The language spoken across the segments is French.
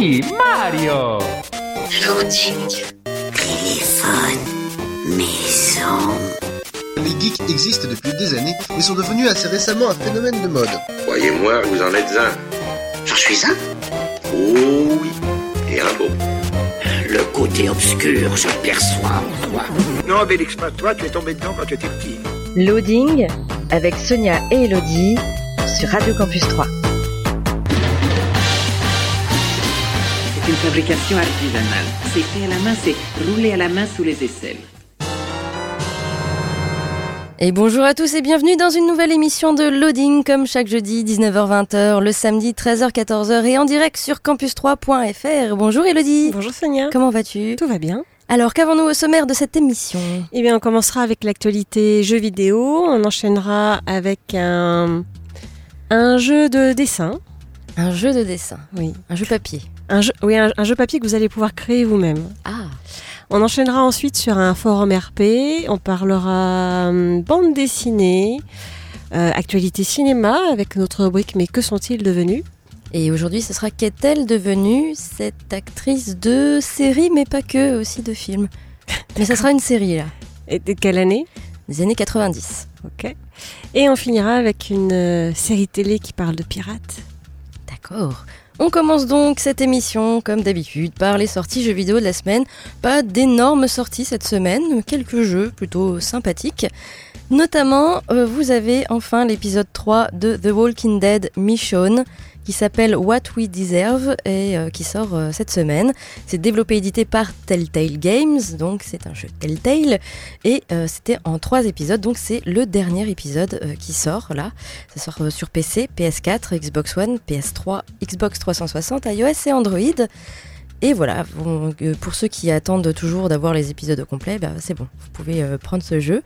Oui, Mario. Loading, téléphone, maison. Les geeks existent depuis des années et sont devenus assez récemment un phénomène de mode. Croyez-moi, vous en êtes un. J'en suis un. Oh oui, et un beau. Le côté obscur, je perçois en toi. Non, Bélix, pas toi, tu es tombé dedans quand tu étais petit. Loading avec Sonia et Elodie sur Radio Campus 3. C'est une fabrication artisanale. C'est fait à la main, c'est roulé à la main sous les aisselles. Et bonjour à tous et bienvenue dans une nouvelle émission de Loading, comme chaque jeudi 19h-20h, le samedi 13h-14h et en direct sur campus3.fr. Bonjour Elodie. Bonjour Sonia. Comment vas-tu ? Tout va bien. Alors, qu'avons-nous au sommaire de cette émission ? Eh bien, on commencera avec l'actualité jeux vidéo. On enchaînera avec un jeu de dessin. Un jeu de dessin ? Oui. Un jeu papier ? Un jeu papier que vous allez pouvoir créer vous-même. Ah. On enchaînera ensuite sur un forum RP. On parlera bande dessinée, actualité cinéma avec notre rubrique « Mais que sont-ils devenus ?» Et aujourd'hui, ce sera qu'est-elle devenue cette actrice de série, mais pas que, aussi de films. Mais ça sera une série, là. Et de quelle année ? Des années 90. Ok. Et on finira avec une série télé qui parle de pirates. D'accord. On commence donc cette émission, comme d'habitude, par les sorties jeux vidéo de la semaine. Pas d'énormes sorties cette semaine, mais quelques jeux plutôt sympathiques. Notamment, vous avez enfin l'épisode 3 de The Walking Dead Michonne, qui s'appelle What We Deserve et qui sort cette semaine. C'est développé et édité par Telltale Games, donc c'est un jeu Telltale, et c'était en 3 épisodes, donc c'est le dernier épisode qui sort là. Ça sort sur PC, PS4, Xbox One, PS3, Xbox 360, iOS et Android. Et voilà, pour ceux qui attendent toujours d'avoir les épisodes complets, c'est bon, vous pouvez prendre ce jeu.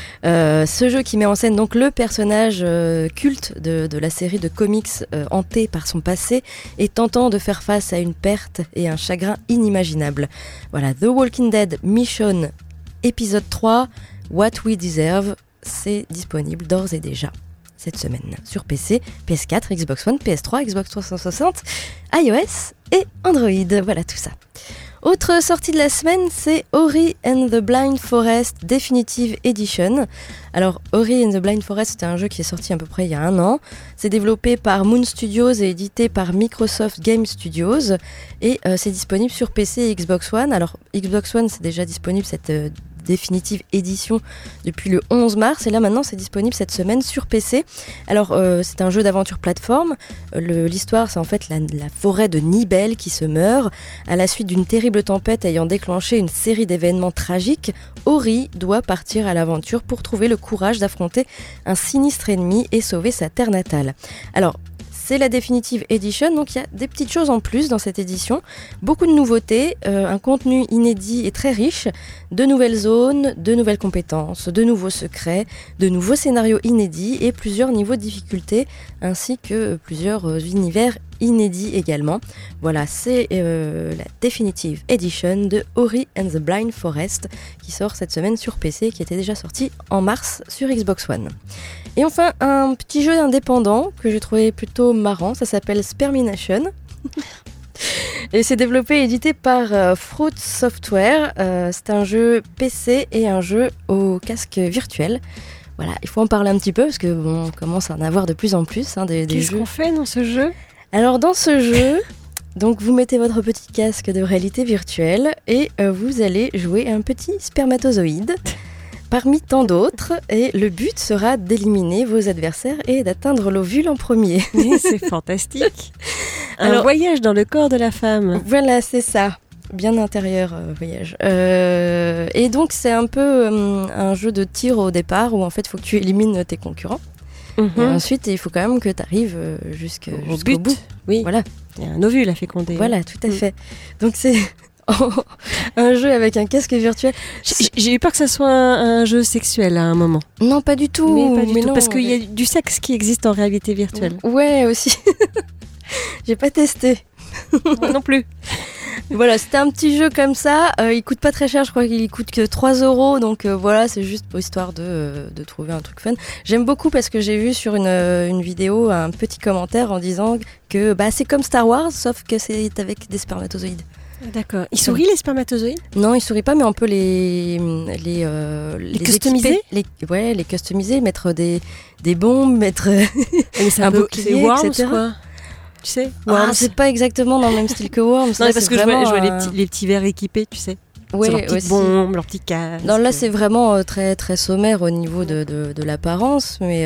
Ce jeu qui met en scène donc le personnage culte de la série de comics hanté par son passé et tentant de faire face à une perte et un chagrin inimaginable. Voilà, The Walking Dead Michonne, épisode 3, What We Deserve, c'est disponible d'ores et déjà cette semaine sur PC, PS4, Xbox One, PS3, Xbox 360, iOS et Android. Voilà tout ça. Autre sortie de la semaine, c'est Ori and the Blind Forest Definitive Edition. Alors, Ori and the Blind Forest, c'est un jeu qui est sorti à peu près il y a 1 an. C'est développé par Moon Studios et édité par Microsoft Game Studios. Et c'est disponible sur PC et Xbox One. Alors, Xbox One, c'est déjà disponible cette définitive édition depuis le 11 mars et là maintenant c'est disponible cette semaine sur PC. Alors c'est un jeu d'aventure plateforme. L'histoire c'est en fait la forêt de Nibel qui se meurt. À la suite d'une terrible tempête ayant déclenché une série d'événements tragiques, Ori doit partir à l'aventure pour trouver le courage d'affronter un sinistre ennemi et sauver sa terre natale. Alors c'est la Definitive Edition, donc il y a des petites choses en plus dans cette édition. Beaucoup de nouveautés, un contenu inédit et très riche, de nouvelles zones, de nouvelles compétences, de nouveaux secrets, de nouveaux scénarios inédits et plusieurs niveaux de difficulté, ainsi que plusieurs univers inédits également. Voilà, c'est la Definitive Edition de Ori and the Blind Forest qui sort cette semaine sur PC, qui était déjà sorti en mars sur Xbox One. Et enfin, un petit jeu indépendant que j'ai trouvé plutôt marrant, ça s'appelle Spermination. Et c'est développé et édité par Fruit Software. C'est un jeu PC et un jeu au casque virtuel. Voilà, il faut en parler un petit peu parce que on commence à en avoir de plus en plus des Qu'est-ce jeux. qu'on fait dans ce jeu ? Alors dans ce jeu, donc vous mettez votre petit casque de réalité virtuelle et vous allez jouer un petit spermatozoïde parmi tant d'autres et le but sera d'éliminer vos adversaires et d'atteindre l'ovule en premier. C'est fantastique. Un voyage dans le corps de la femme. Voilà, c'est ça. Bien intérieur voyage. Et donc c'est un peu un jeu de tir au départ où en fait il faut que tu élimines tes concurrents. Et ensuite, il faut quand même que tu arrives jusqu'au bout. Oui. Voilà. Il y a un ovule à féconder. Voilà, tout à fait. Donc c'est un jeu avec un casque virtuel. J'ai eu peur que ça soit un jeu sexuel à un moment. Non, pas du tout. Mais pas du tout, non, parce qu'il y a du sexe qui existe en réalité virtuelle. Ouais, aussi. J'ai pas testé. Moi non plus. Voilà, c'était un petit jeu comme ça. Il coûte pas très cher, je crois qu'il coûte que 3 €. Donc voilà, c'est juste pour histoire de trouver un truc fun. J'aime beaucoup parce que j'ai vu sur une vidéo un petit commentaire en disant que c'est comme Star Wars, sauf que c'est avec des spermatozoïdes. D'accord. Ils sourient les spermatozoïdes ? Non, ils sourient pas, mais on peut les customiser. Les customiser, mettre des bombes, mettre un bouclier, Worms, etc. Quoi. Tu sais, Worms. C'est pas exactement dans le même style que Worms. Non, parce que je vois les petits verres équipés, tu sais. Oui, leurs petites bombes, leurs petits casques. Non, là c'est vraiment très très sommaire au niveau de l'apparence, mais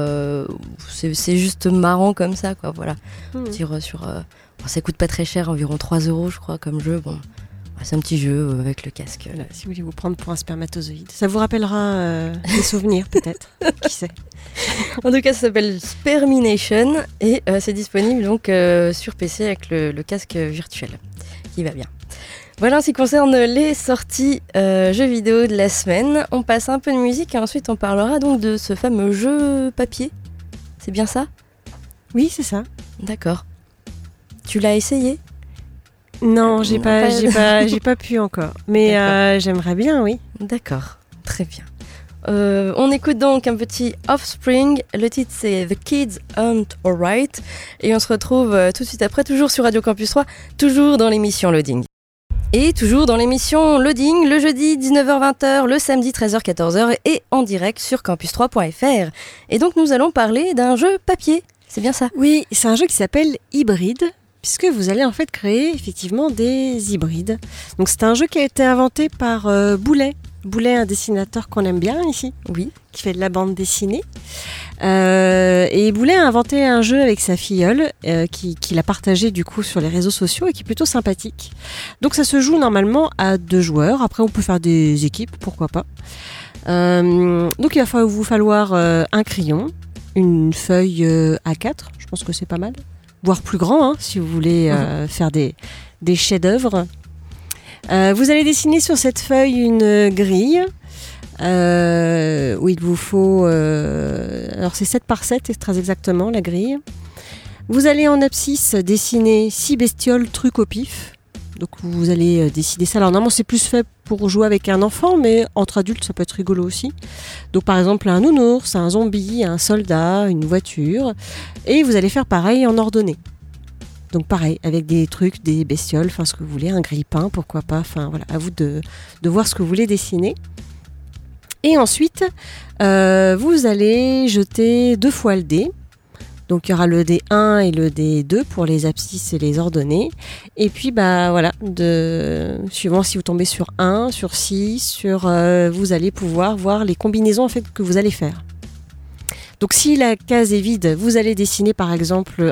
c'est juste marrant comme ça, quoi. Voilà. Dire sur. Ça coûte pas très cher, environ 3 € je crois comme jeu. Bon, c'est un petit jeu avec le casque. Voilà, si vous voulez vous prendre pour un spermatozoïde, ça vous rappellera des souvenirs peut-être. Qui sait. En tout cas, ça s'appelle Spermination et c'est disponible donc sur PC avec le casque virtuel qui va bien. Voilà en ce qui concerne les sorties jeux vidéo de la semaine. On passe un peu de musique et ensuite on parlera donc de ce fameux jeu papier. C'est bien ça ? Oui, c'est ça. D'accord. Tu l'as essayé ? Non, j'ai pas pu encore. Mais j'aimerais bien, oui. D'accord, très bien. On écoute donc un petit Offspring. Le titre c'est The Kids Aren't Alright. Et on se retrouve tout de suite après, toujours sur Radio Campus 3, toujours dans l'émission Loading. Et toujours dans l'émission Loading, le jeudi 19h-20h, le samedi 13h-14h et en direct sur campus3.fr. Et donc nous allons parler d'un jeu papier, c'est bien ça ? Oui, c'est un jeu qui s'appelle Hybride, puisque vous allez en fait créer effectivement des hybrides. Donc c'est un jeu qui a été inventé par Boulet. Boulet, un dessinateur qu'on aime bien ici, oui, qui fait de la bande dessinée. Et Boulet a inventé un jeu avec sa filleule qu'il a partagé du coup sur les réseaux sociaux et qui est plutôt sympathique. Donc ça se joue normalement à 2 joueurs. Après on peut faire des équipes, pourquoi pas. Donc il va vous falloir un crayon, une feuille A4, je pense que c'est pas mal. Voire plus grand si vous voulez faire des chefs-d'œuvre. Vous allez dessiner sur cette feuille une grille où il vous faut... alors c'est 7 par 7, c'est très exactement la grille. Vous allez en abscisse dessiner 6 bestioles trucs au pif. Donc vous allez décider ça. Alors normalement c'est plus fait pour jouer avec un enfant, mais entre adultes ça peut être rigolo aussi. Donc par exemple un nounours, un zombie, un soldat, une voiture. Et vous allez faire pareil en ordonnée. Donc pareil, avec des trucs, des bestioles, enfin ce que vous voulez, un grille-pain, pourquoi pas, enfin voilà, à vous de voir ce que vous voulez dessiner. Et ensuite, vous allez jeter 2 fois le dé. Donc il y aura le dé 1 et le dé 2 pour les abscisses et les ordonnées. Et puis voilà, suivant si vous tombez sur 1, sur 6, vous allez pouvoir voir les combinaisons en fait que vous allez faire. Donc si la case est vide, vous allez dessiner par exemple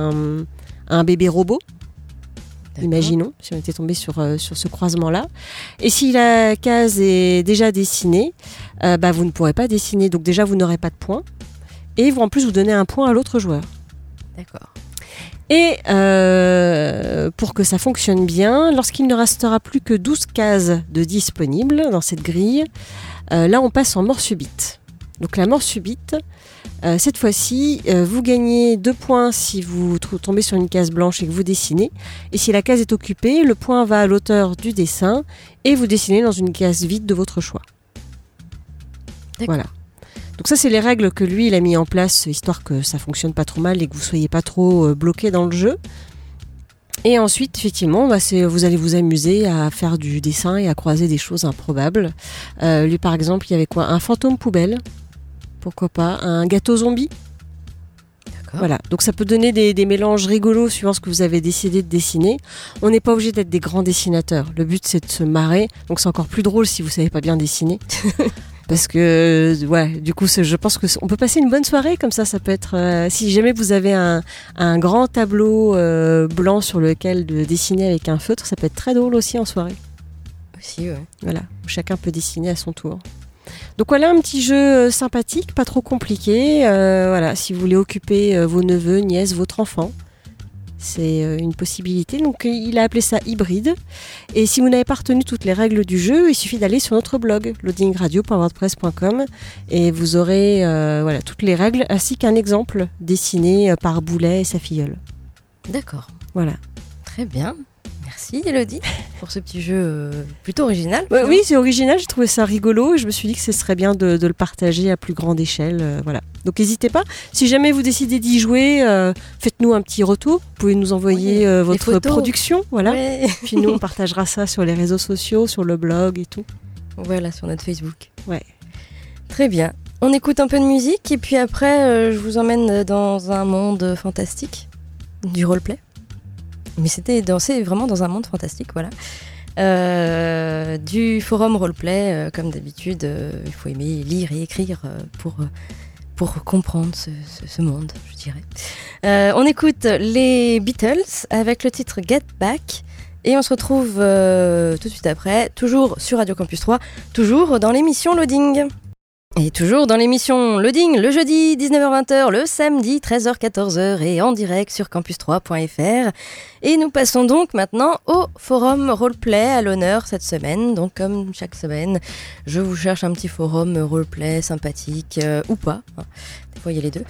un bébé robot. D'accord. Imaginons, si on était tombé sur ce croisement-là. Et si la case est déjà dessinée, vous ne pourrez pas dessiner. Donc déjà, vous n'aurez pas de points. Et en plus, vous donnez un point à l'autre joueur. D'accord. Et pour que ça fonctionne bien, lorsqu'il ne restera plus que 12 cases de disponibles dans cette grille, là, on passe en mort subite. Donc la mort subite, cette fois-ci, vous gagnez 2 points si vous tombez sur une case blanche et que vous dessinez. Et si la case est occupée, le point va à l'auteur du dessin et vous dessinez dans une case vide de votre choix. D'accord. Voilà. Donc ça, c'est les règles que lui, il a mis en place, histoire que ça fonctionne pas trop mal et que vous soyez pas trop bloqué dans le jeu. Et ensuite, effectivement, vous allez vous amuser à faire du dessin et à croiser des choses improbables. Lui, par exemple, il y avait quoi ? Un fantôme poubelle. Pourquoi pas un gâteau zombie. D'accord. Voilà, donc ça peut donner des mélanges rigolos suivant ce que vous avez décidé de dessiner. On n'est pas obligé d'être des grands dessinateurs. Le but, c'est de se marrer. Donc c'est encore plus drôle si vous savez pas bien dessiner. Parce que, du coup, je pense qu'on peut passer une bonne soirée comme ça. Ça peut être, si jamais vous avez un grand tableau blanc sur lequel dessiner avec un feutre, ça peut être très drôle aussi en soirée. Aussi, ouais. Voilà, chacun peut dessiner à son tour. Donc voilà un petit jeu sympathique, pas trop compliqué. Voilà, si vous voulez occuper vos neveux, nièces, votre enfant, c'est une possibilité. Donc il a appelé ça Hybride. Et si vous n'avez pas retenu toutes les règles du jeu, il suffit d'aller sur notre blog loadingradio.wordpress.com et vous aurez toutes les règles ainsi qu'un exemple dessiné par Boulet et sa filleule. D'accord. Voilà. Très bien. Merci Elodie pour ce petit jeu plutôt original. Oui, c'est original, j'ai trouvé ça rigolo et je me suis dit que ce serait bien de le partager à plus grande échelle. Voilà. Donc n'hésitez pas, si jamais vous décidez d'y jouer, faites-nous un petit retour. Vous pouvez nous envoyer votre production. Voilà. Ouais. Puis nous, on partagera ça sur les réseaux sociaux, sur le blog et tout. Voilà, sur notre Facebook. Ouais. Très bien. On écoute un peu de musique et puis après, je vous emmène dans un monde fantastique, du roleplay. Mais c'est vraiment dans un monde fantastique, voilà. Du forum roleplay, comme d'habitude, il faut aimer lire et écrire pour comprendre ce monde, je dirais. On écoute les Beatles avec le titre Get Back et on se retrouve tout de suite après, toujours sur Radio Campus 3, toujours dans l'émission Loading. Et toujours dans l'émission Loading, le jeudi 19h-20h, le samedi 13h-14h et en direct sur campus3.fr. Et nous passons donc maintenant au forum roleplay à l'honneur cette semaine. Donc comme chaque semaine, je vous cherche un petit forum roleplay sympathique ou pas. Des fois il y a les deux.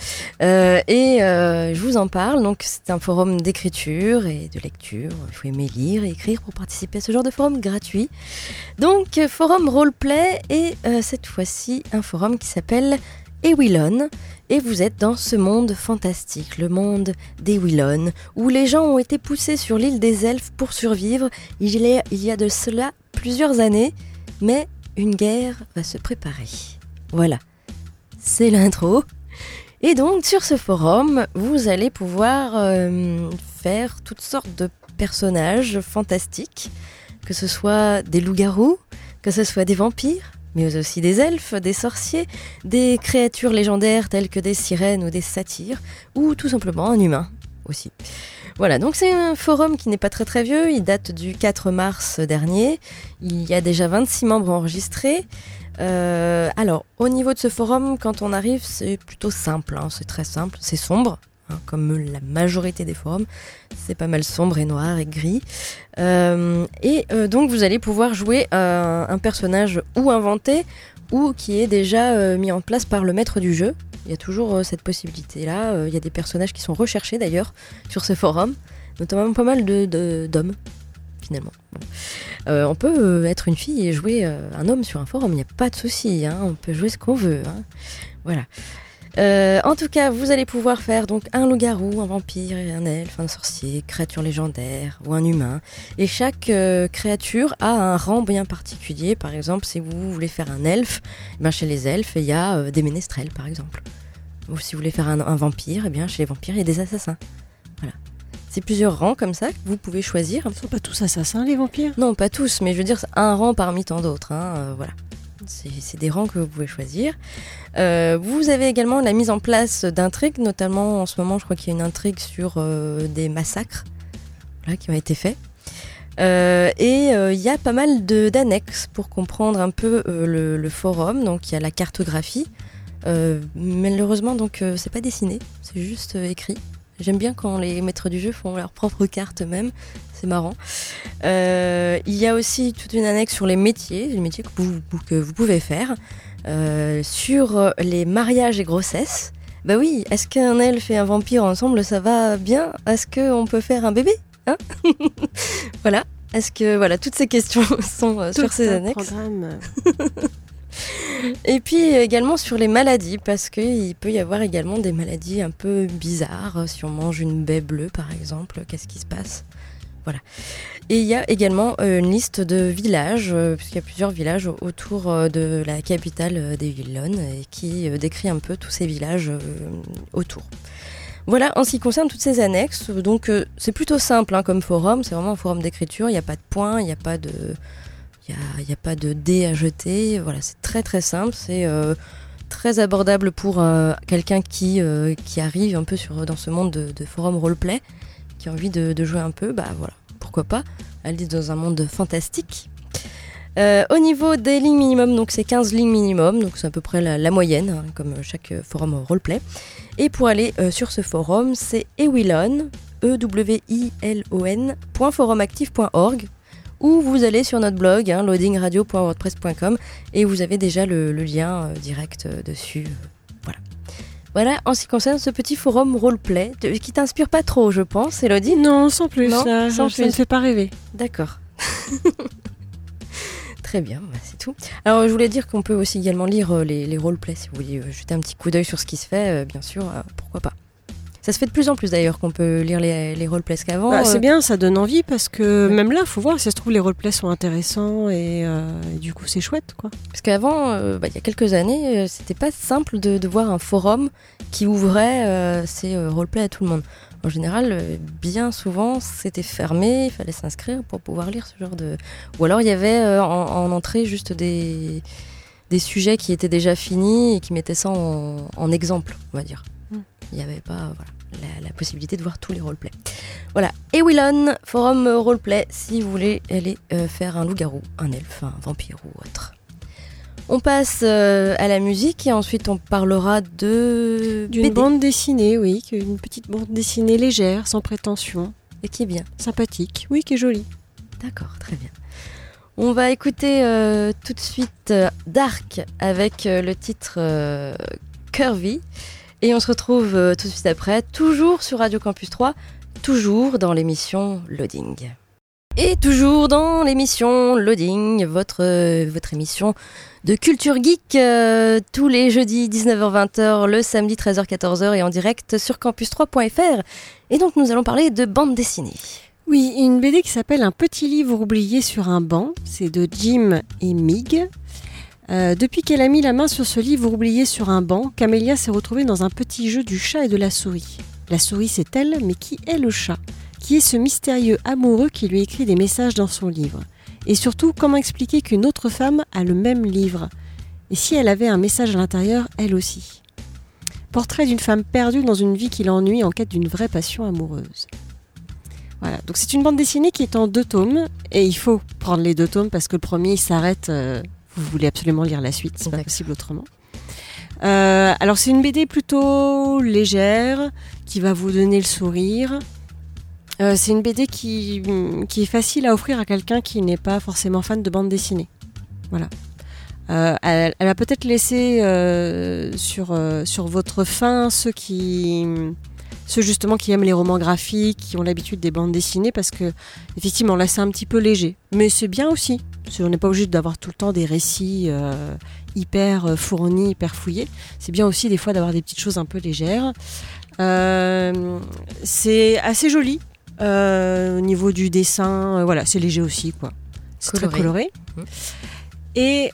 Je vous en parle. Donc c'est un forum d'écriture et de lecture. Il faut aimer lire et écrire pour participer à ce genre de forum gratuit. Donc forum roleplay et cette fois-ci un forum qui s'appelle Ewilon. Et vous êtes dans ce monde fantastique, le monde d'Ewilon, où les gens ont été poussés sur l'île des elfes pour survivre. Il y a de cela plusieurs années, mais une guerre va se préparer. Voilà, c'est l'intro. Et donc sur ce forum, vous allez pouvoir faire toutes sortes de personnages fantastiques, que ce soit des loups-garous, que ce soit des vampires, mais aussi des elfes, des sorciers, des créatures légendaires telles que des sirènes ou des satyres, ou tout simplement un humain aussi. Voilà, donc c'est un forum qui n'est pas très très vieux, il date du 4 mars dernier, il y a déjà 26 membres enregistrés. Alors, au niveau de ce forum, quand on arrive, c'est plutôt simple, c'est très simple, c'est sombre. Comme la majorité des forums, c'est pas mal sombre et noir et gris. Donc vous allez pouvoir jouer un personnage ou inventé ou qui est déjà mis en place par le maître du jeu. Il y a toujours cette possibilité-là. Il y a des personnages qui sont recherchés d'ailleurs sur ce forum, notamment pas mal d'hommes finalement. Bon. On peut être une fille et jouer un homme sur un forum, il n'y a pas de souci. On peut jouer ce qu'on veut. Voilà. En tout cas, vous allez pouvoir faire donc un loup-garou, un vampire, un elfe, un sorcier, créature légendaire ou un humain. Et chaque créature a un rang bien particulier. Par exemple, si vous voulez faire un elfe, chez les elfes, il y a des ménestrels, par exemple. Ou si vous voulez faire un vampire, chez les vampires, il y a des assassins. Voilà. C'est plusieurs rangs comme ça que vous pouvez choisir. Ils ne sont pas tous assassins, les vampires ? Non, pas tous, mais je veux dire, c'est un rang parmi tant d'autres. Voilà. C'est des rangs que vous pouvez choisir. Vous avez également la mise en place d'intrigues, notamment en ce moment, je crois qu'il y a une intrigue sur des massacres qui ont été faits. Il y a pas mal d'annexes pour comprendre un peu le forum. Donc il y a la cartographie. Malheureusement, donc c'est pas dessiné, c'est juste écrit. J'aime bien quand les maîtres du jeu font leur propre carte même, c'est marrant. Il y a aussi toute une annexe sur les métiers que vous pouvez faire, sur les mariages et grossesses. Bah oui, est-ce qu'un elfe et un vampire ensemble, ça va bien ? Est-ce qu'on peut faire un bébé ? Voilà. Est-ce que toutes ces questions sont sur ces annexes. Et puis également sur les maladies, parce qu'il peut y avoir également des maladies un peu bizarres. Si on mange une baie bleue par exemple, qu'est-ce qui se passe ? Voilà. Et il y a également une liste de villages, puisqu'il y a plusieurs villages autour de la capitale d'Ewilon, et qui décrit un peu tous ces villages autour. Voilà, en ce qui concerne toutes ces annexes, donc c'est plutôt simple comme forum, c'est vraiment un forum d'écriture, il n'y a pas de points, il n'y a pas de... Il n'y a pas de dés à jeter, voilà, c'est très très simple, c'est très abordable pour quelqu'un qui arrive un peu dans ce monde de forum roleplay, qui a envie de jouer un peu, voilà, pourquoi pas, aller dans un monde fantastique. Au niveau des lignes minimum, donc c'est 15 lignes minimum, donc c'est à peu près la moyenne, comme chaque forum roleplay. Et pour aller sur ce forum, c'est Ewilon, ewilon.forumactif.org, ou vous allez sur notre blog, loadingradio.wordpress.com, et vous avez déjà le lien direct dessus. Voilà. Voilà, en ce qui concerne ce petit forum roleplay, qui t'inspire pas trop, je pense, Elodie. Non, sans plus, Non, ça ne fait pas rêver. D'accord. Très bien, bah c'est tout. Alors je voulais dire qu'on peut aussi également lire les roleplays, si vous voulez jeter un petit coup d'œil sur ce qui se fait, bien sûr, pourquoi pas. Ça se fait de plus en plus d'ailleurs qu'on peut lire les roleplays, parce qu'avant... C'est bien, ça donne envie, parce que même là, il faut voir, si ça se trouve, les roleplays sont intéressants, et du coup, c'est chouette, quoi. Parce qu'avant, il y a quelques années, c'était pas simple de voir un forum qui ouvrait ses roleplays à tout le monde. En général, bien souvent, c'était fermé, il fallait s'inscrire pour pouvoir lire ce genre de... Ou alors, il y avait en entrée juste des sujets qui étaient déjà finis et qui mettaient ça en exemple, on va dire. Il n'y avait pas la possibilité de voir tous les roleplays. Voilà. Et Willon, forum roleplay, si vous voulez aller faire un loup-garou, un elfe, un vampire ou autre. On passe à la musique et ensuite on parlera d'une BD. Bande dessinée, oui, une petite bande dessinée légère, sans prétention. Et qui est bien. Sympathique, oui, qui est jolie. D'accord, très bien. On va écouter tout de suite Dark avec le titre Curvy. Et on se retrouve tout de suite après, toujours sur Radio Campus 3, toujours dans l'émission Loading. Et toujours dans l'émission Loading, votre émission de culture geek, tous les jeudis 19h-20h, le samedi 13h-14h et en direct sur campus3.fr. Et donc nous allons parler de bande dessinée. Oui, une BD qui s'appelle Un petit livre oublié sur un banc, c'est de Jim et Mig. Depuis qu'elle a mis la main sur ce livre oublié sur un banc, Camélia s'est retrouvée dans un petit jeu du chat et de la souris. La souris c'est elle, mais qui est le chat ? Qui est ce mystérieux amoureux qui lui écrit des messages dans son livre ? Et surtout, comment expliquer qu'une autre femme a le même livre ? Et si elle avait un message à l'intérieur, elle aussi ? Portrait d'une femme perdue dans une vie qui l'ennuie en quête d'une vraie passion amoureuse. Voilà, donc c'est une bande dessinée qui est en 2 tomes, et il faut prendre les 2 tomes parce que le premier il s'arrête, vous voulez absolument lire la suite, c'est pas possible autrement. Alors c'est une BD plutôt légère, qui va vous donner le sourire. C'est une BD qui est facile à offrir à quelqu'un qui n'est pas forcément fan de bande dessinée. Voilà. Elle va peut-être laisser sur votre faim ceux justement qui aiment les romans graphiques, qui ont l'habitude des bandes dessinées, parce que effectivement là c'est un petit peu léger. Mais c'est bien aussi. On n'est pas obligé d'avoir tout le temps des récits hyper fournis, hyper fouillés. C'est bien aussi des fois d'avoir des petites choses un peu légères. C'est assez joli. Au niveau du dessin, voilà, c'est léger aussi, quoi. C'est très coloré. Et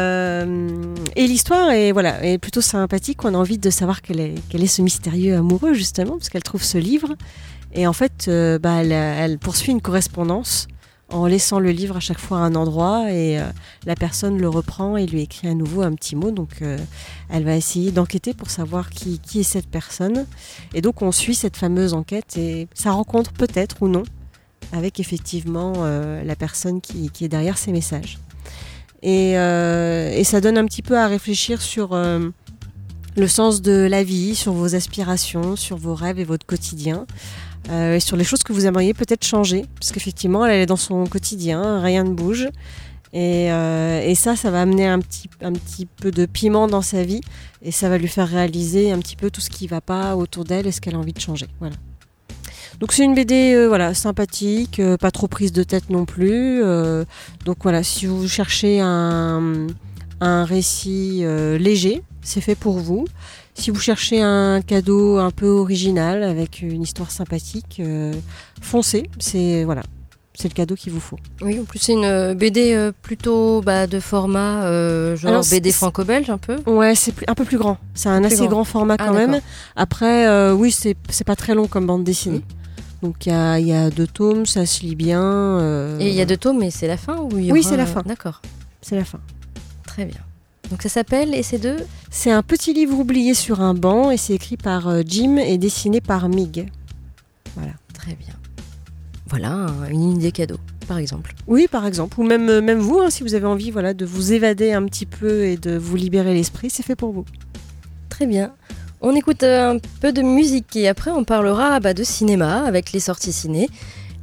l'histoire est plutôt sympathique. On a envie de savoir quel est ce mystérieux amoureux, justement, parce qu'elle trouve ce livre. Et en fait, elle poursuit une correspondance en laissant le livre à chaque fois à un endroit, et la personne le reprend et lui écrit à nouveau un petit mot. Donc elle va essayer d'enquêter pour savoir qui est cette personne, et donc on suit cette fameuse enquête et sa rencontre peut-être ou non avec effectivement la personne qui est derrière ces messages, et ça donne un petit peu à réfléchir sur le sens de la vie, sur vos aspirations, sur vos rêves et votre quotidien. Et sur les choses que vous aimeriez peut-être changer, parce qu'effectivement elle est dans son quotidien, rien ne bouge, et ça va amener un petit peu de piment dans sa vie, et ça va lui faire réaliser un petit peu tout ce qui ne va pas autour d'elle et ce qu'elle a envie de changer. Voilà. Donc c'est une BD sympathique, pas trop prise de tête non plus. Donc voilà, si vous cherchez un récit léger, c'est fait pour vous. Si vous cherchez un cadeau un peu original avec une histoire sympathique, foncez, c'est le cadeau qu'il vous faut. Oui, en plus c'est une BD plutôt de format genre alors, BD franco-belge un peu. Ouais, c'est un peu plus grand. C'est un assez grand format quand même. Après, oui, c'est pas très long comme bande dessinée. Donc il y a 2 tomes, ça se lit bien. Et il y a 2 tomes, mais c'est la fin ou il y aura... Oui, c'est la fin. D'accord. C'est la fin. Très bien. Donc ça s'appelle, et c'est Un petit livre oublié sur un banc, et c'est écrit par Jim et dessiné par Mig. Voilà. Très bien. Voilà, une idée cadeau, par exemple. Oui, par exemple. Ou même vous, si vous avez envie de vous évader un petit peu et de vous libérer l'esprit, c'est fait pour vous. Très bien. On écoute un peu de musique et après on parlera de cinéma avec les sorties ciné.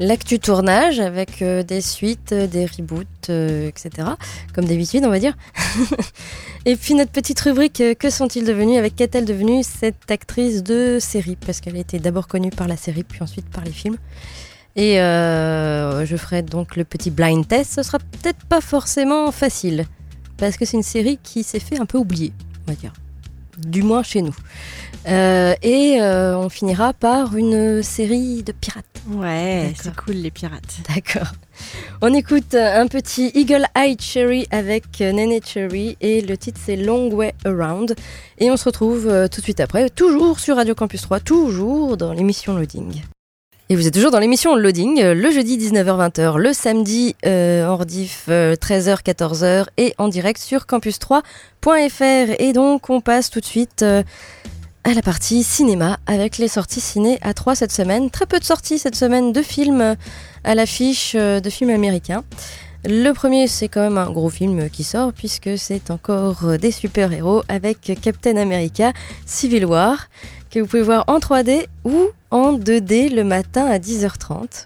l'actu tournage avec des suites, des reboots, etc. Comme d'habitude, on va dire. Et puis notre petite rubrique que sont-ils devenus, avec qu'est-elle devenue cette actrice de série, parce qu'elle a été d'abord connue par la série, puis ensuite par les films. Et je ferai donc le petit blind test. Ce sera peut-être pas forcément facile, parce que c'est une série qui s'est fait un peu oublier, on va dire. Du moins chez nous. On finira par une série de pirates. Ouais, D'accord. c'est cool les pirates. D'accord. On écoute un petit Eagle Eye Cherry avec Nene Cherry et le titre c'est Long Way Around. Et on se retrouve tout de suite après, toujours sur Radio Campus 3, toujours dans l'émission Loading. Et vous êtes toujours dans l'émission Loading, le jeudi 19h-20h, le samedi en rediff 13h-14h et en direct sur campus3.fr. Et donc on passe tout de suite à la partie cinéma avec les sorties ciné à 3 cette semaine. Très peu de sorties cette semaine de films à l'affiche, de films américains. Le premier, c'est quand même un gros film qui sort puisque c'est encore des super-héros avec Captain America Civil War, que vous pouvez voir en 3D ou en 2D le matin à 10h30.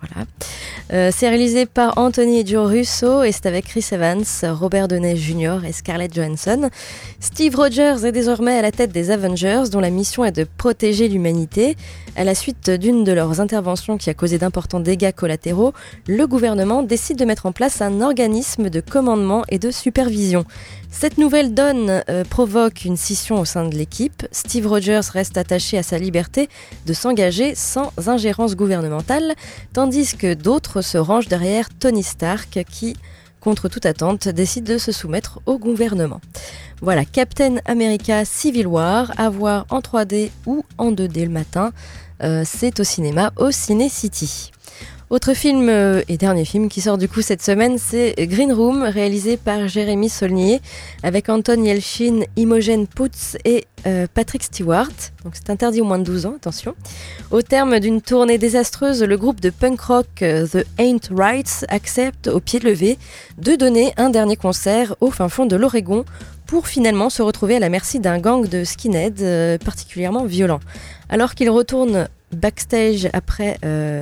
Voilà. C'est réalisé par Anthony et Joe Russo et c'est avec Chris Evans, Robert Downey Jr. et Scarlett Johansson. Steve Rogers est désormais à la tête des Avengers, dont la mission est de protéger l'humanité. À la suite d'une de leurs interventions qui a causé d'importants dégâts collatéraux, le gouvernement décide de mettre en place un organisme de commandement et de supervision. Cette nouvelle donne provoque une scission au sein de l'équipe. Steve Rogers reste attaché à sa liberté de s'engager sans ingérence gouvernementale, tandis que d'autres se rangent derrière Tony Stark qui, contre toute attente, décide de se soumettre au gouvernement. Voilà, Captain America Civil War, à voir en 3D ou en 2D le matin. C'est au cinéma, au Ciné City. Autre film et dernier film qui sort du coup cette semaine, c'est Green Room, réalisé par Jérémy Saulnier, avec Anton Yelchin, Imogen Poots et Patrick Stewart. Donc c'est interdit aux moins de 12 ans, attention. Au terme d'une tournée désastreuse, le groupe de punk rock The Ain't Rights accepte au pied levé de donner un dernier concert au fin fond de l'Oregon pour finalement se retrouver à la merci d'un gang de skinheads particulièrement violent. Alors qu'ils retournent backstage après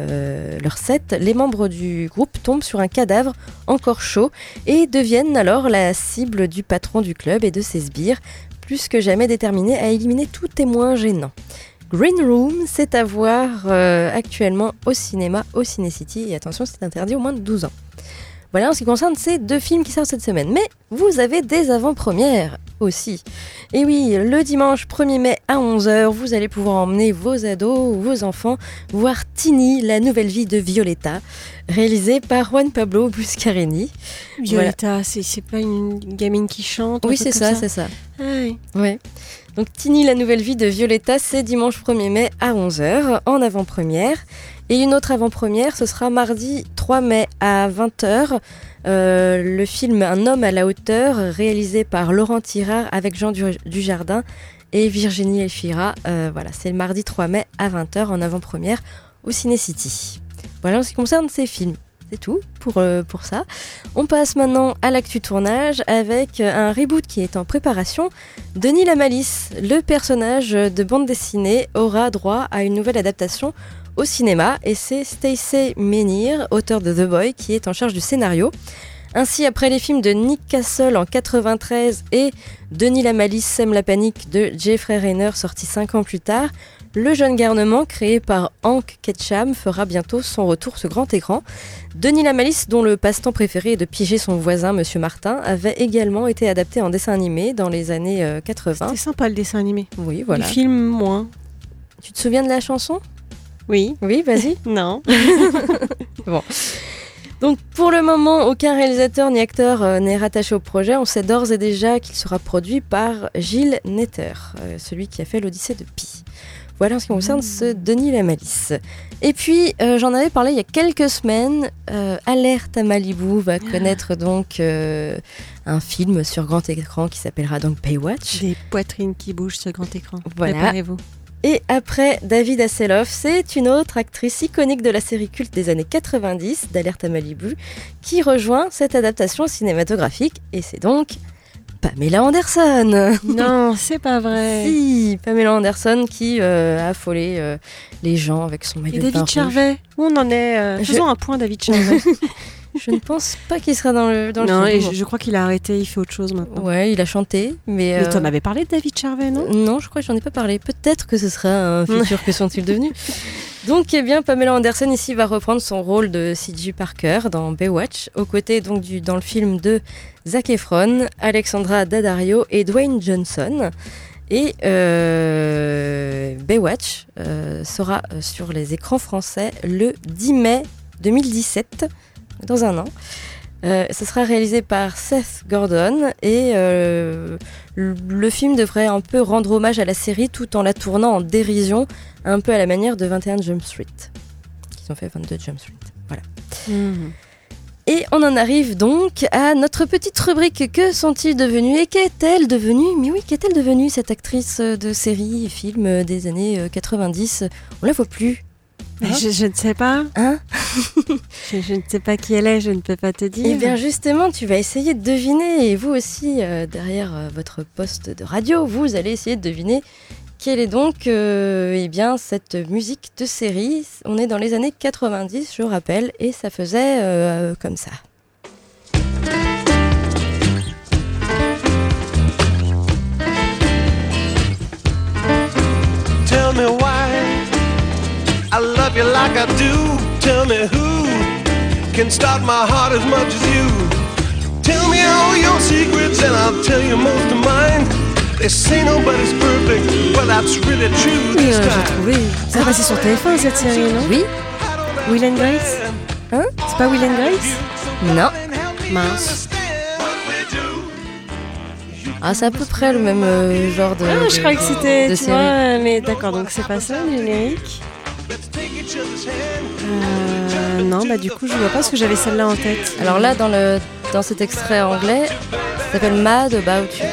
leur set, les membres du groupe tombent sur un cadavre encore chaud et deviennent alors la cible du patron du club et de ses sbires, plus que jamais déterminés à éliminer tout témoin gênant. Green Room, c'est à voir actuellement au cinéma, au Ciné City, et attention, c'est interdit aux moins de 12 ans. Voilà en ce qui concerne ces deux films qui sortent cette semaine. Mais vous avez des avant-premières aussi. Et oui, le dimanche 1er mai à 11h, vous allez pouvoir emmener vos ados ou vos enfants voir Tini, la nouvelle vie de Violetta, réalisée par Juan Pablo Buscarini. Violetta, voilà. C'est pas une gamine qui chante? Oui, c'est ça. Ah, oui. Ouais. Donc Tini, la nouvelle vie de Violetta, c'est dimanche 1er mai à 11h en avant-première. Et une autre avant-première, ce sera mardi 3 mai à 20h. Le film Un homme à la hauteur, réalisé par Laurent Tirard avec Jean Dujardin et Virginie Efira. Voilà, c'est le mardi 3 mai à 20h en avant-première au Ciné City. Voilà en ce qui concerne ces films. C'est tout pour ça. On passe maintenant à l'actu tournage avec un reboot qui est en préparation. Denis Lamalisse, le personnage de bande dessinée, aura droit à une nouvelle adaptation au cinéma et c'est Stacey Menir, auteur de The Boy, qui est en charge du scénario. Ainsi, après les films de Nick Castle en 93 et Denis Lamalisse sème la panique de Jeffrey Rainer sorti 5 ans plus tard, le jeune garnement créé par Hank Ketcham fera bientôt son retour sur grand écran. Denis Lamalisse, dont le passe-temps préféré est de piéger son voisin Monsieur Martin, avait également été adapté en dessin animé dans les années 80. C'était sympa le dessin animé. Oui, voilà. Le film, moins. Tu te souviens de la chanson ? Oui. Oui, vas-y. Non. Bon. Donc pour le moment, aucun réalisateur ni acteur n'est rattaché au projet. On sait d'ores et déjà qu'il sera produit par Gilles Netter, celui qui a fait l'Odyssée de Pi. Voilà en ce qui concerne ce Denis Lamalisse. Et puis, j'en avais parlé il y a quelques semaines, Alerte à Malibu va connaître donc un film sur grand écran qui s'appellera donc Baywatch. Des poitrines qui bougent sur grand écran. Voilà. Préparez-vous. Et après David Hasselhoff, c'est une autre actrice iconique de la série culte des années 90, d'Alerte à Malibu, qui rejoint cette adaptation cinématographique. Et c'est donc Pamela Anderson. Non, c'est pas vrai. Si, Pamela Anderson qui a affolé les gens avec son maillot Et de bain David rouge. Charvet, où on en est Faisons un point, David Charvet. Je ne pense pas qu'il sera dans le Non, et film. je crois qu'il a arrêté, il fait autre chose maintenant. Ouais, il a chanté, mais... Mais t'en avais parlé de David Charvet, non? Non, je crois que j'en ai pas parlé. Peut-être que ce sera un futur Que sont-ils devenus. Donc, eh bien, Pamela Anderson ici va reprendre son rôle de C.J. Parker dans Baywatch, aux côtés donc dans le film de Zac Efron, Alexandra Daddario et Dwayne Johnson. Et Baywatch sera sur les écrans français le 10 mai 2017, dans un an. Ce sera réalisé par Seth Gordon et le film devrait un peu rendre hommage à la série tout en la tournant en dérision, un peu à la manière de 21 Jump Street, qu'ils ont fait 22 Jump Street. Voilà. Et on en arrive donc à notre petite rubrique Que sont-ils devenus et qu'est-elle devenue? Mais oui, qu'est-elle devenue cette actrice de série et film des années 90? On la voit plus. Hein? Je ne sais pas. Hein? je ne sais pas qui elle est, je ne peux pas te dire. Eh bien justement, tu vas essayer de deviner, et vous aussi, derrière votre poste de radio, vous allez essayer de deviner quelle est donc eh bien, cette musique de série. On est dans les années 90, je rappelle, et ça faisait comme ça. Tell me why I love you like I do. Tell me who can start my heart as much as you. Tell me all your secrets and I'll tell you most of mine. They say nobody's perfect, but that's really true Oui, this j'ai time. trouvé. Ça a passé sur TF1 cette série, non? Oui? Will and Grace? Hein? C'est pas Will and Grace? Non. Mince. Ah, c'est à peu près le même genre de Ah, je croyais que c'était, de tu série. vois, mais d'accord, donc c'est pas ça, le générique. Non, bah du coup, je vois pas parce que j'avais celle-là en tête. Alors là, dans cet extrait anglais, ça s'appelle Mad About You.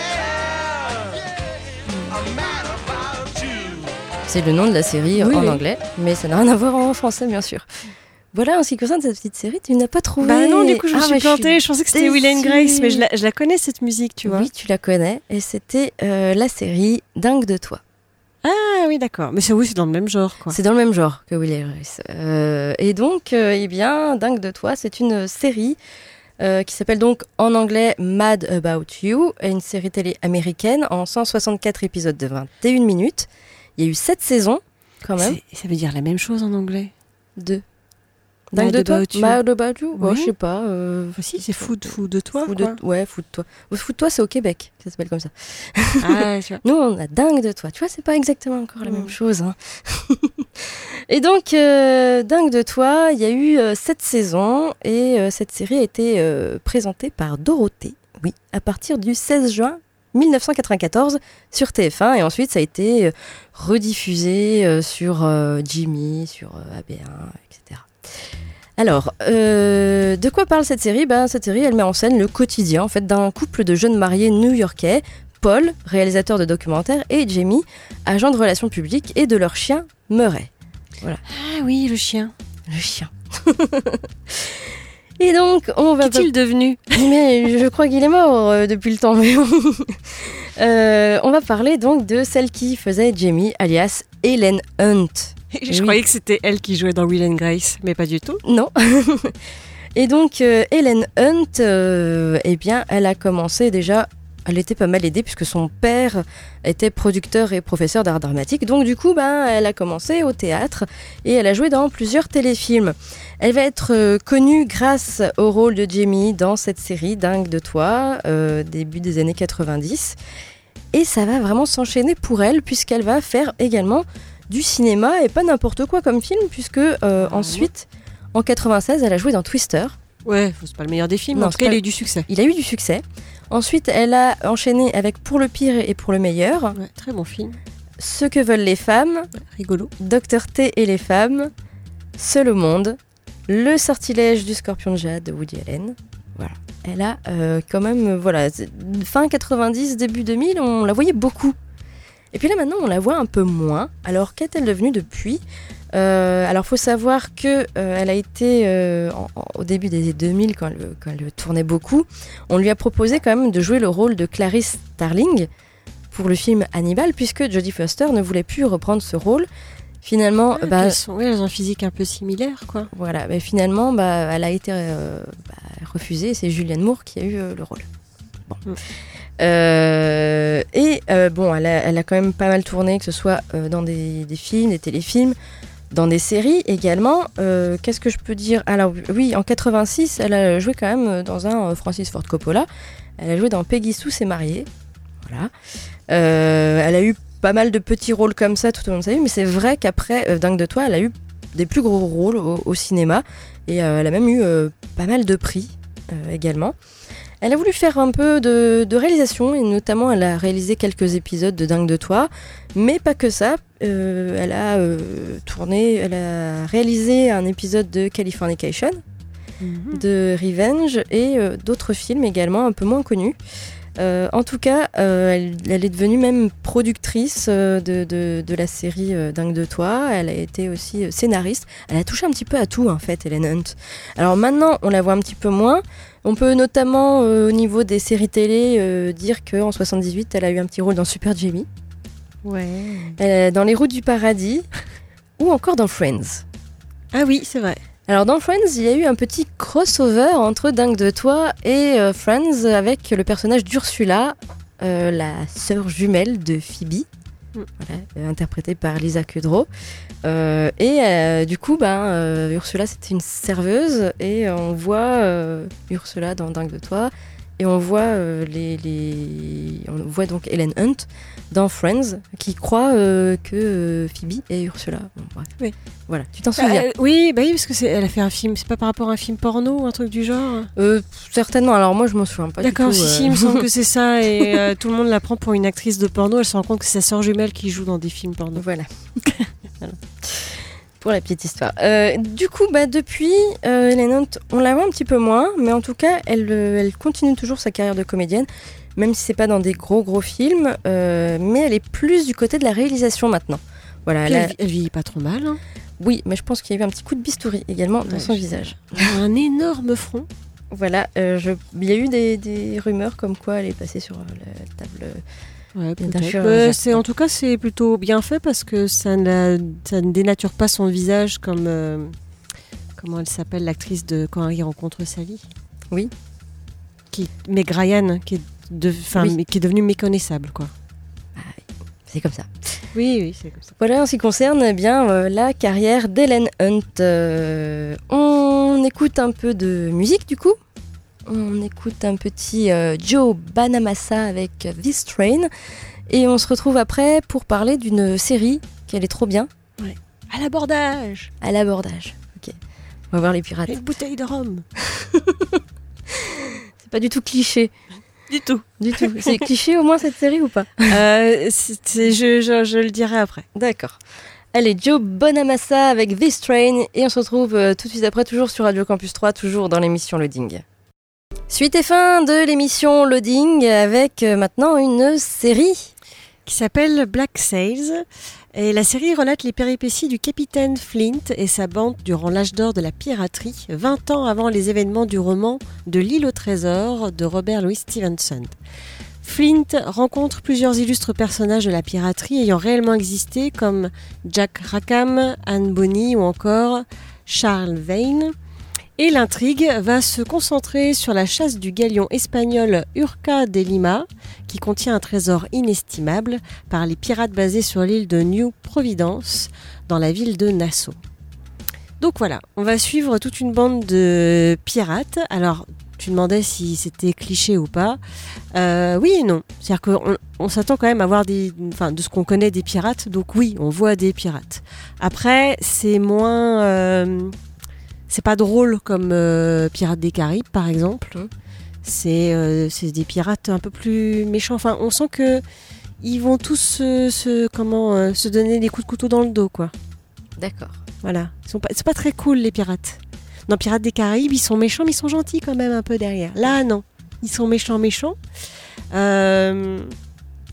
C'est le nom de la série Oui, en oui. anglais, mais ça n'a rien à voir en français, bien sûr. Voilà, en ce qui concerne cette petite série, tu n'as pas trouvé. Bah non, du coup, je me suis mais plantée. Je pensais que c'était Will and déçue. Grace, mais je la connais cette musique, tu vois. Oui, tu la connais, et c'était la série Dingue de toi. Ah oui, d'accord. Mais c'est dans le même genre, quoi. C'est dans le même genre que Will and Grace. Et donc, eh bien, Dingue de toi, c'est une série qui s'appelle donc en anglais Mad About You, et une série télé américaine en 164 épisodes de 21 minutes. Il y a eu 7 saisons, quand même. Ça veut dire la même chose en anglais. Dingue Mad de toi. About You. Mad About You. Bon, Ouais. je sais pas. Si, c'est fou de toi, Fou quoi. ouais, fou de toi. Fou de toi, c'est au Québec, ça s'appelle comme ça. Ah, tu vois. Nous, on a Dingue de toi. Tu vois, c'est pas exactement encore la même chose. Hein. Et donc, Dingue de toi, il y a eu 7 saisons et cette série a été présentée par Dorothée, oui, à partir du 16 juin 1994 sur TF1 et ensuite ça a été rediffusé sur Jimmy, sur AB1, etc. Alors, de quoi parle cette série ? Cette série, elle met en scène le quotidien en fait, d'un couple de jeunes mariés new-yorkais, Paul, réalisateur de documentaires, et Jamie, agent de relations publiques, et de leur chien Murray. Voilà. Ah oui, le chien. Le chien. Et donc, on va... Qu'est-il devenu ? Mais je crois qu'il est mort depuis le temps. Mais on va parler donc de celle qui faisait Jamie, alias Helen Hunt. Je croyais que c'était elle qui jouait dans Will and Grace, mais pas du tout. Non. Et donc, Helen Hunt, eh bien, elle a commencé déjà... Elle était pas mal aidée puisque son père était producteur et professeur d'art dramatique. Donc du coup, elle a commencé au théâtre et elle a joué dans plusieurs téléfilms. Elle va être connue grâce au rôle de Jamie dans cette série Dingue de toi, début des années 90. Et ça va vraiment s'enchaîner pour elle puisqu'elle va faire également du cinéma et pas n'importe quoi comme film puisque ensuite, en 96, elle a joué dans Twister. Ouais, c'est pas le meilleur des films, Non, en tout cas, il a eu du succès. Il a eu du succès. Ensuite, elle a enchaîné avec Pour le pire et pour le meilleur. Ouais, très bon film. Ce que veulent les femmes. Rigolo. Docteur T et les femmes. Seul au monde. Le sortilège du scorpion de jade de Woody Allen. Voilà. Elle a quand même, fin 90, début 2000, on la voyait beaucoup. Et puis là, maintenant, on la voit un peu moins. Alors, qu'est-elle devenue depuis ? Alors, faut savoir que elle a été au début des années 2000, quand elle tournait beaucoup, on lui a proposé quand même de jouer le rôle de Clarice Starling pour le film Hannibal, puisque Jodie Foster ne voulait plus reprendre ce rôle. Finalement, elles ont un physique un peu similaire, quoi. Voilà, mais finalement, elle a été refusée. C'est Julianne Moore qui a eu le rôle. Bon. Elle a quand même pas mal tourné, que ce soit dans des films, des téléfilms, dans des séries également. Qu'est-ce que je peux dire ? Alors oui, en 86, elle a joué quand même dans un Francis Ford Coppola. Elle a joué dans Peggy Sue s'est mariée. Voilà. Elle a eu pas mal de petits rôles comme ça tout au long de sa vie, mais c'est vrai qu'après Dingue de toi, elle a eu des plus gros rôles au cinéma, et elle a même eu pas mal de prix également. Elle a voulu faire un peu de réalisation, et notamment elle a réalisé quelques épisodes de Dingue de toi, mais pas que ça. Elle a réalisé un épisode de Californication, de Revenge, et d'autres films également un peu moins connus. En tout cas, elle est devenue même productrice de la série Dingue de toi. Elle a été aussi scénariste. Elle a touché un petit peu à tout, en fait, Helen Hunt. Alors maintenant, on la voit un petit peu moins. On peut notamment, au niveau des séries télé, dire qu'en 78, elle a eu un petit rôle dans Super Jamie. Ouais. Dans Les Routes du Paradis, ou encore dans Friends. Ah oui, c'est vrai. Alors dans Friends, il y a eu un petit crossover entre Dingue de toi et Friends, avec le personnage d'Ursula, la sœur jumelle de Phoebe, interprétée par Lisa Kudrow. Du coup, Ursula, c'était une serveuse, et on voit Ursula dans Dingue de toi, et on voit on voit donc Helen Hunt dans Friends, qui croit que Phoebe est Ursula. Bon, bref. Oui. Voilà, tu t'en souviens? Oui, parce que elle a fait un film. C'est pas par rapport à un film porno ou un truc du genre? Certainement. Alors moi, je m'en souviens pas. D'accord, du tout. Si, il me semble que c'est ça, et tout le monde la prend pour une actrice de porno. Elle se rend compte que c'est sa sœur jumelle qui joue dans des films porno. Voilà. Pour la petite histoire. Du coup, depuis, Helen Hunt, on la voit un petit peu moins, mais en tout cas, elle continue toujours sa carrière de comédienne, même si c'est pas dans des gros films, mais elle est plus du côté de la réalisation maintenant. Voilà, elle vieillit pas trop mal. Hein. Oui, mais je pense qu'il y a eu un petit coup de bistouri également dans son visage. Un énorme front. Voilà, il y a eu des rumeurs comme quoi elle est passée sur la table. Ouais, peut-être. En tout cas, c'est plutôt bien fait, parce que ça ne dénature pas son visage comme comment elle s'appelle, l'actrice de Quand Harry rencontre Sally. Oui. Meg Ryan, qui est devenue méconnaissable, quoi. Ah, c'est comme ça. Oui, c'est comme ça. Voilà, en ce qui concerne la carrière d'Helen Hunt. On écoute un peu de musique, du coup. On écoute un petit Joe Bonamassa avec This Train, et on se retrouve après pour parler d'une série qui est trop bien. Ouais. À l'abordage. À l'abordage. Ok. On va voir les pirates. Une bouteille de rhum. C'est pas du tout cliché. Du tout. C'est cliché au moins cette série ou pas? Je le dirai après. D'accord. Allez, Joe Bonamassa avec This Train, et on se retrouve tout de suite après, toujours sur Radio Campus 3, toujours dans l'émission Loading. Suite et fin de l'émission Loading, avec maintenant une série qui s'appelle Black Sails. Et la série relate les péripéties du capitaine Flint et sa bande durant l'âge d'or de la piraterie, 20 ans avant les événements du roman de l'île au trésor de Robert Louis Stevenson. Flint rencontre plusieurs illustres personnages de la piraterie ayant réellement existé, comme Jack Rackham, Anne Bonny ou encore Charles Vane. Et l'intrigue va se concentrer sur la chasse du galion espagnol Urca de Lima, qui contient un trésor inestimable, par les pirates basés sur l'île de New Providence, dans la ville de Nassau. Donc voilà, on va suivre toute une bande de pirates. Alors, tu demandais si c'était cliché ou pas. Oui et non. C'est-à-dire qu'on s'attend quand même à voir de ce qu'on connaît des pirates. Donc oui, on voit des pirates. Après, c'est moins... c'est pas drôle comme Pirates des Caraïbes, par exemple. C'est des pirates un peu plus méchants. Enfin, on sent que ils vont tous se donner des coups de couteau dans le dos, quoi. D'accord. Voilà. C'est pas très cool, les pirates. Dans Pirates des Caraïbes, ils sont méchants, mais ils sont gentils quand même un peu derrière. Là, non. Ils sont méchants.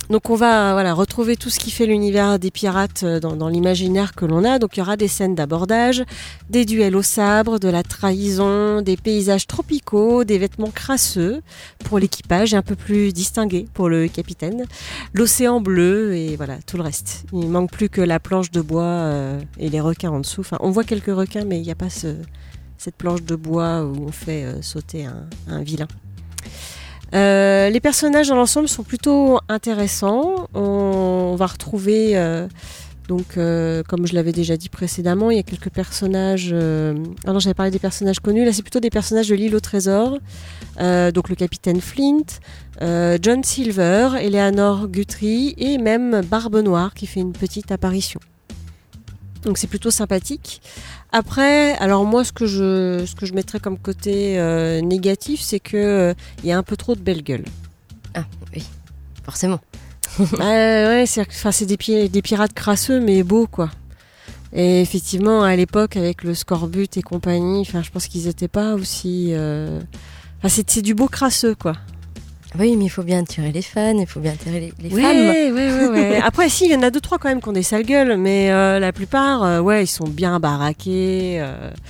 Donc on va retrouver tout ce qui fait l'univers des pirates dans l'imaginaire que l'on a. Donc il y aura des scènes d'abordage, des duels au sabre, de la trahison, des paysages tropicaux, des vêtements crasseux pour l'équipage et un peu plus distingués pour le capitaine, l'océan bleu et voilà tout le reste. Il manque plus que la planche de bois et les requins en dessous. Enfin, on voit quelques requins mais il n'y a pas cette planche de bois où on fait sauter un vilain. Les personnages dans l'ensemble sont plutôt intéressants. On va retrouver, comme je l'avais déjà dit précédemment, il y a quelques personnages. J'avais parlé des personnages connus. Là, c'est plutôt des personnages de l'île au trésor. Donc le capitaine Flint, John Silver, Eleanor Guthrie et même Barbe Noire qui fait une petite apparition. Donc c'est plutôt sympathique. Après, alors moi ce que je mettrais comme côté négatif, c'est que y a un peu trop de belle gueule. Ah oui, forcément. Ouais, c'est des pirates crasseux mais beaux quoi. Et effectivement à l'époque avec le scorbut et compagnie, je pense qu'ils étaient pas aussi. C'est du beau crasseux quoi. Oui, mais il faut bien attirer les fans, il faut bien attirer les femmes. Ouais. Après, si, il y en a 2-3 quand même qui ont des sales gueules, mais la plupart, ils sont bien baraqués.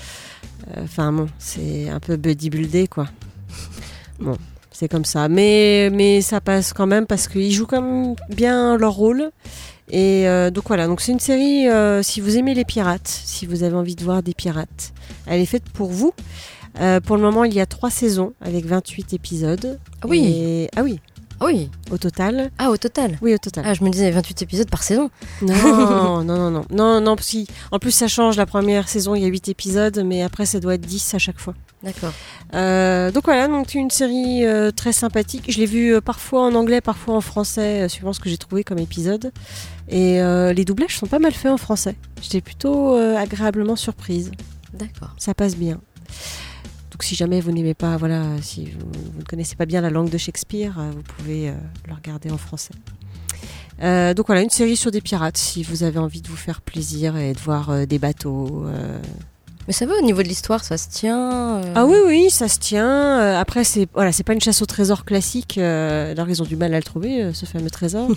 C'est un peu bodybuildé, quoi. Bon, c'est comme ça. Mais ça passe quand même parce qu'ils jouent quand même bien leur rôle. Et donc voilà, donc c'est une série, si vous aimez les pirates, si vous avez envie de voir des pirates, elle est faite pour vous. Pour le moment, il y a 3 saisons avec 28 épisodes. Ah oui. Oui. Au total. Ah, au total. Oui, au total. Ah, je me disais 28 épisodes par saison. Non, parce qu'en plus ça change. La première saison, il y a 8 épisodes, mais après ça doit être 10 à chaque fois. D'accord. Donc voilà, donc une série très sympathique. Je l'ai vue parfois en anglais, parfois en français, suivant ce que j'ai trouvé comme épisode. Et les doublages sont pas mal faits en français. J'étais plutôt agréablement surprise. D'accord. Ça passe bien. Donc si jamais vous n'aimez pas, si vous ne connaissez pas bien la langue de Shakespeare, vous pouvez le regarder en français. Donc voilà, une série sur des pirates, si vous avez envie de vous faire plaisir et de voir des bateaux. Mais ça va, au niveau de l'histoire, ça se tient Ah oui, ça se tient. Après, c'est pas une chasse au trésor classique. Alors ils ont du mal à le trouver, ce fameux trésor.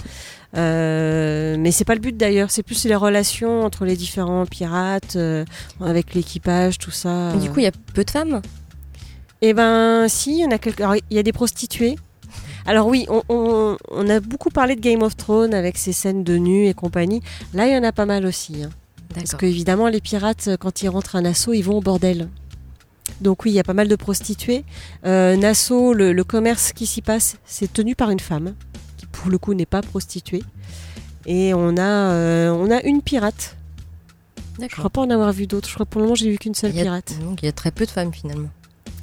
Mais c'est pas le but d'ailleurs, c'est plus les relations entre les différents pirates, avec l'équipage, tout ça. Mais du coup, il y a peu de femmes ? Eh ben, si, il y en a quelques. Alors, il y a des prostituées. Alors oui, on a beaucoup parlé de Game of Thrones avec ses scènes de nu et compagnie. Là, il y en a pas mal aussi. Parce qu'évidemment, les pirates, quand ils rentrent à Nassau, ils vont au bordel. Donc oui, il y a pas mal de prostituées. Nassau, le commerce qui s'y passe, c'est tenu par une femme, qui pour le coup n'est pas prostituée. Et on a une pirate. D'accord. Je crois pas en avoir vu d'autres. Je crois pour le moment, j'ai vu qu'une seule pirate. Donc il y a très peu de femmes finalement.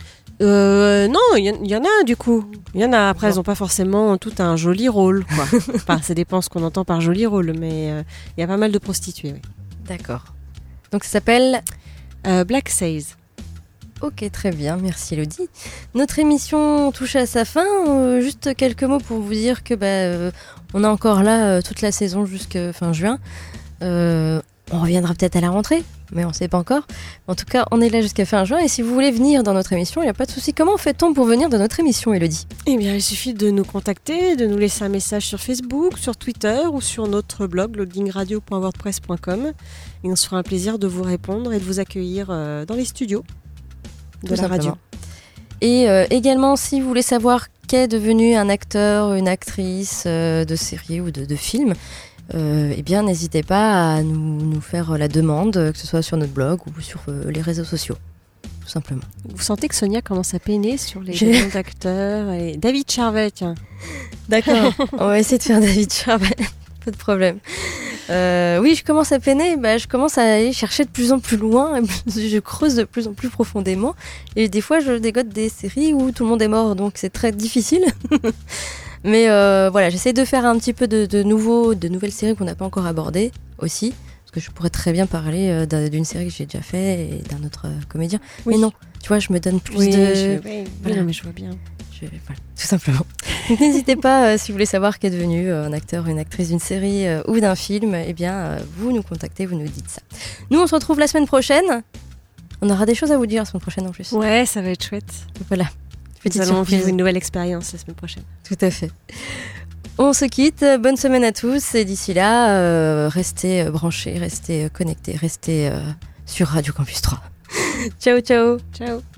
Non, il y en a du coup. Il y en a. Après, elles n'ont pas forcément tout un joli rôle, quoi. Enfin, ça dépend ce qu'on entend par joli rôle, mais il y a pas mal de prostituées, oui. D'accord. Donc ça s'appelle Black Sails. Ok, très bien, merci Elodie. Notre émission touche à sa fin. Juste quelques mots pour vous dire que on est encore là toute la saison jusqu'à fin juin. On reviendra peut-être à la rentrée, mais on ne sait pas encore. En tout cas, on est là jusqu'à fin juin. Et si vous voulez venir dans notre émission, il n'y a pas de souci. Comment fait-on pour venir dans notre émission, Elodie ? Eh bien, il suffit de nous contacter, de nous laisser un message sur Facebook, sur Twitter ou sur notre blog loadingradio.wordpress.com. Et on se fera un plaisir de vous répondre et de vous accueillir dans les studios de la radio. Et également, si vous voulez savoir qu'est devenu un acteur, une actrice de série ou de film, eh bien, n'hésitez pas à nous faire la demande, que ce soit sur notre blog ou sur les réseaux sociaux, tout simplement. Vous sentez que Sonia commence à peiner sur les noms d'acteurs et David Charvet, tiens. D'accord, on va essayer de faire David Charvet, pas de problème. Oui, je commence à peiner, je commence à aller chercher de plus en plus loin, je creuse de plus en plus profondément, et des fois je dégote des séries où tout le monde est mort, donc c'est très difficile. Mais voilà, j'essaie de faire un petit peu de nouvelles séries qu'on n'a pas encore abordées aussi. Parce que je pourrais très bien parler d'une série que j'ai déjà fait et d'un autre comédien. Oui. Mais non, tu vois, je me donne plus de... Voilà. Non, mais je vois bien. Voilà, tout simplement. Donc, n'hésitez pas, si vous voulez savoir qu'est devenu un acteur, une actrice d'une série ou d'un film, eh bien, vous nous contactez, vous nous dites ça. Nous, on se retrouve la semaine prochaine. On aura des choses à vous dire la semaine prochaine en plus. Ouais, ça va être chouette. Voilà. Nous allons vivre une nouvelle expérience la semaine prochaine. Tout à fait. On se quitte, bonne semaine à tous et d'ici là, restez branchés, restez connectés, restez sur Radio Campus 3. Ciao, ciao. Ciao.